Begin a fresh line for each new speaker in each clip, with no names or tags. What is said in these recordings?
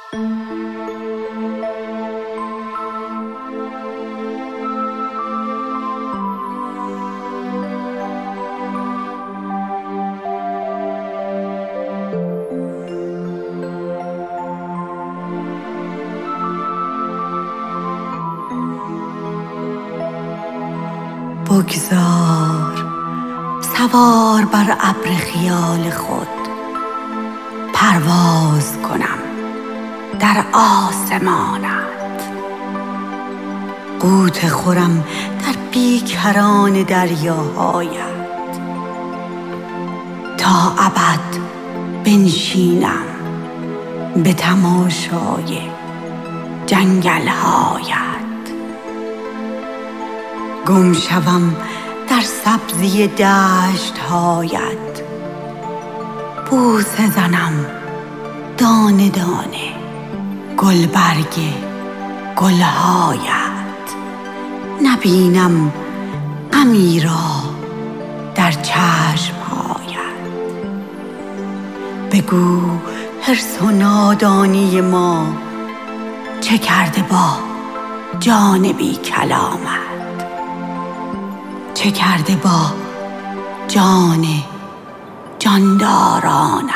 بگذار سوار بر ابر خیال خود پرواز کنم در آسمانت، غوطه خورم در بیکران دریاهایت، تا ابد بنشینم به تماشای جنگل‌هایت، گم شوم در سبزی دشت‌هایت، بوسه زنم دانه دانه گلبرگ گل‌هایت، نبینم غمی را در چشم‌هایت. بگو حرص و نادانی ما چه کرده با جان بی کلامت، چه کرده با جان جاندارانت.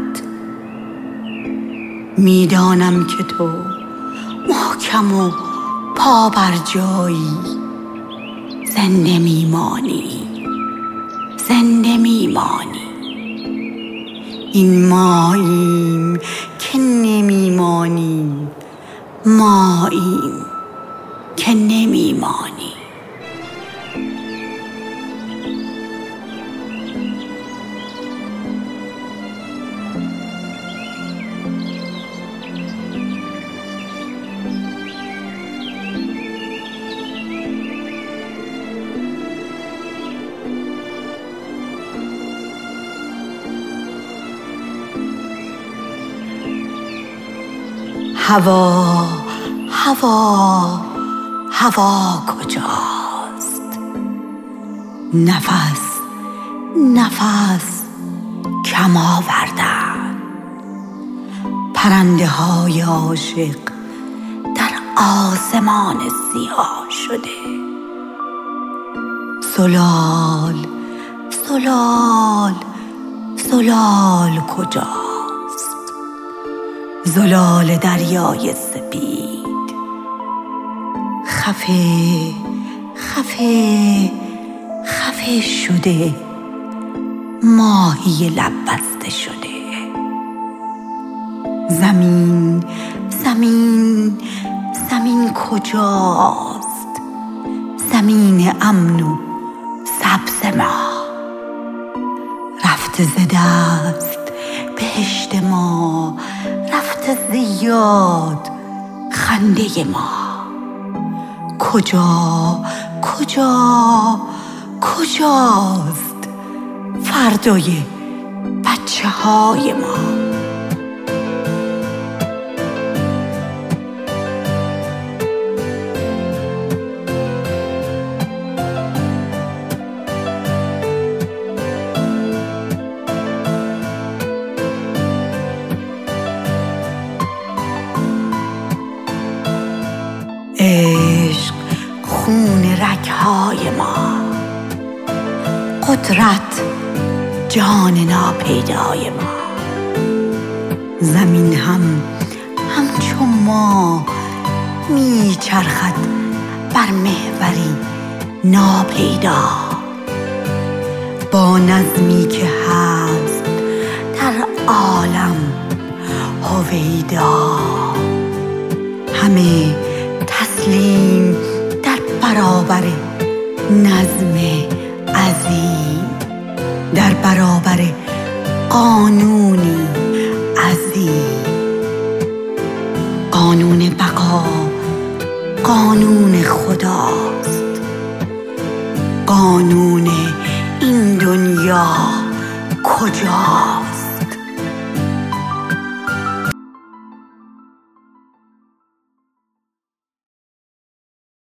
میدانم که تو محکم و پا بر جایی زنده میمانی، زنده میمانی. این ماییم که نمیمانیم، ماییم که نمیمانی. هوا هوا هوا کجاست؟ نفس نفس کم آوردن پرنده های عاشق در آسمان سیاه شده. زلال زلال زلال کجاست؟ زلال دریای سپید خفه خفه خفه شده، ماهی لب بسته شده. زمین زمین زمین کجاست؟ زمین امن و سبز ما رفته ز دست بهشت ما، رفته ز یاد خنده ما. کجا کجا کجاست فردای بچه های ما؟ عشق خون رگ‌های ما، قدرت جان ناپیدای ما. زمین هم همچون ما میچرخد بر محوری ناپیدا، با نظمی که هست در عالم هویدا. همه تسلیم در برابر نظم عظیم، در برابر قانونی عظیم. قانون بقا قانون خداست، قانون این دنیا کجاست؟